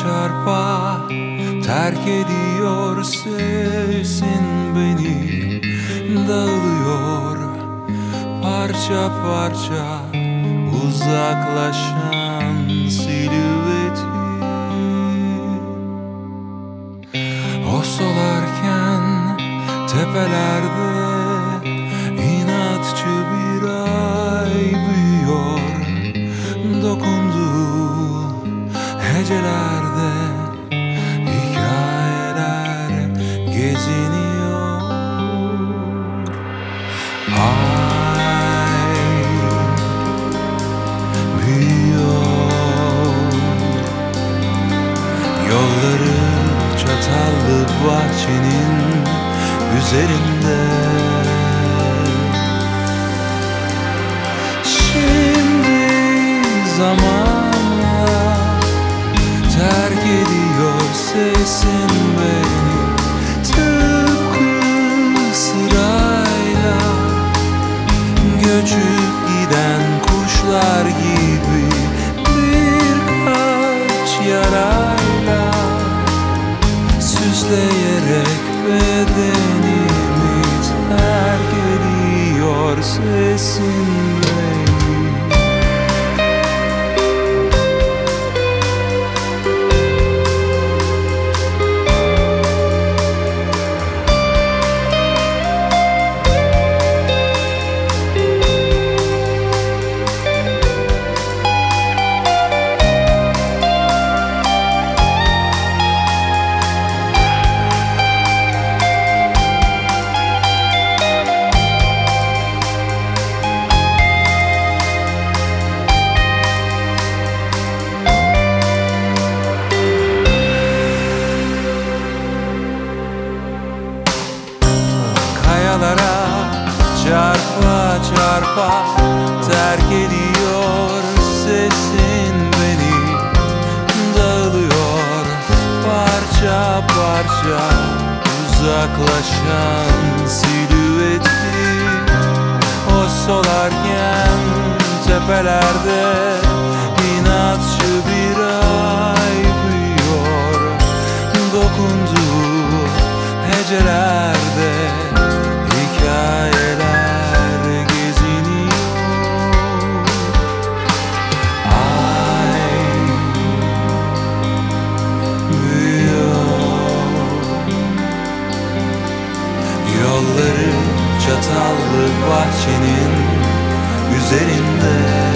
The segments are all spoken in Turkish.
çarpa terk ediyor sesin beni. Dağılıyor parça parça uzaklaşan silüeti. O solarken tepelerde inatçı bir ay büyüyor. Dokunduğu hecelerde hikayeler geziniyor. Ay büyüyor. Yolları çatallı bahçenin üzerinde. Şimdi zamanla terk ediyor sesin beni. Tıpkı sırayla göçüp giden kuşlar gibi birkaç yarayla süsleyerek bedenimi terk ediyor sesin beni. Çarpa çarpa terk ediyor sesin beni. Dağılıyor parça parça uzaklaşan silüeti. O solarken tepelerde inatçı bir ay büyüyor. Dokunduğu hecelerde hikayeler geziniyor. Ay büyüyor. Yolları çatallı bahçenin üzerinde.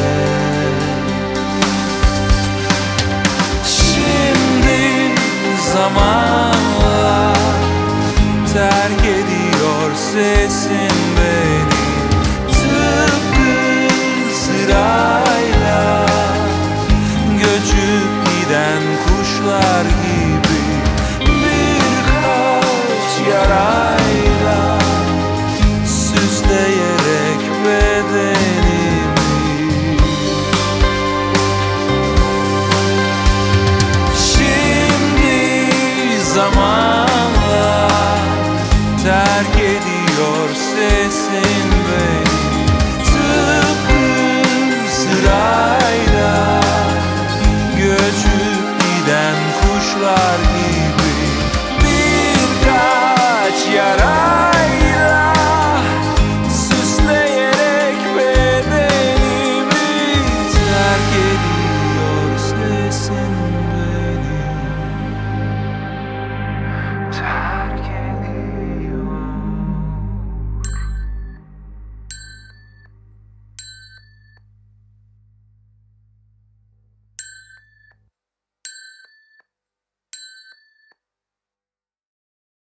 Şimdi zamanla terk ediyor sesin